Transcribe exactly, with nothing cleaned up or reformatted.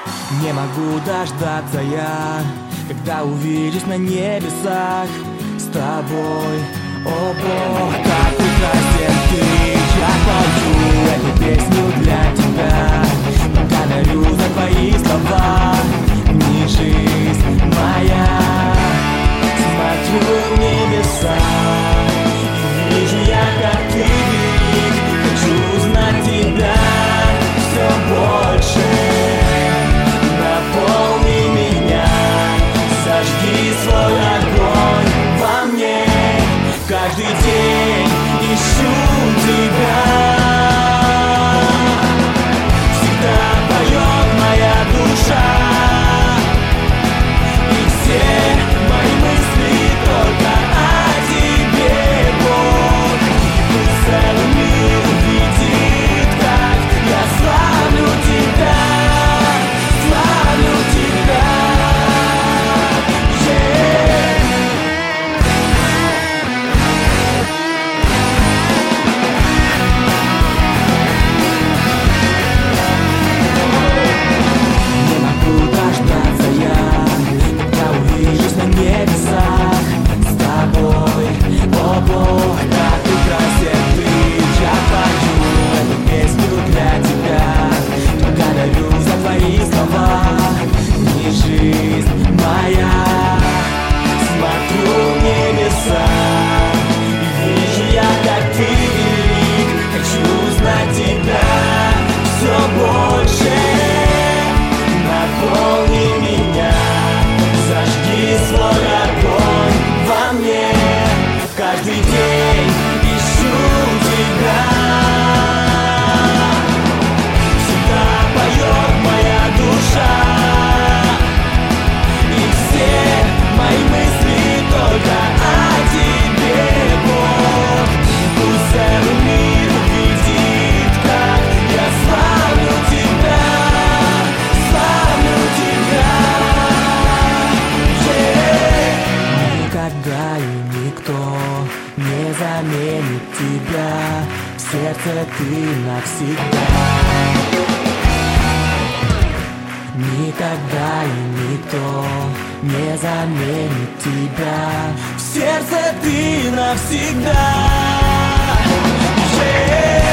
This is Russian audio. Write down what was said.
Не могу дождаться я, когда увижусь на небесах с тобой. О Бог, как прекрасен ты! Я пою эту песню для тебя. Благодарю за твои слова, не жизнь моя. Смотрю в небеса и вижу я, как ты велик. Хочу знать тебя все больше. Наполни меня, зажги свой огонь во мне. Каждый день ищу тебя. Всегда поет моя душа, и все мои мысли только о тебе, Бог. Пусть целый мир увидит, как я славлю тебя, славлю тебя. Yeah. Не могу дождаться я, когда увижусь на небесах с тобой. О Бог, как прекрасен ты! Я пою эту песню для тебя. Благодарю за твои слова, не жизнь моя. Смотрю в небеса и вижу я, как ты велик. Хочу знать тебя все больше. Наполни меня, зажги свой огонь во мне. Каждый день ищу тебя. Всегда поет моя душа, и все мои мысли только о тебе, Бог. Пусть целый мир увидит, как я славлю тебя, славлю тебя. Yeah. Никогда и никто не заменит тебя. В сердце ты навсегда. Никогда и никто не заменит тебя. В сердце ты навсегда. Yeah.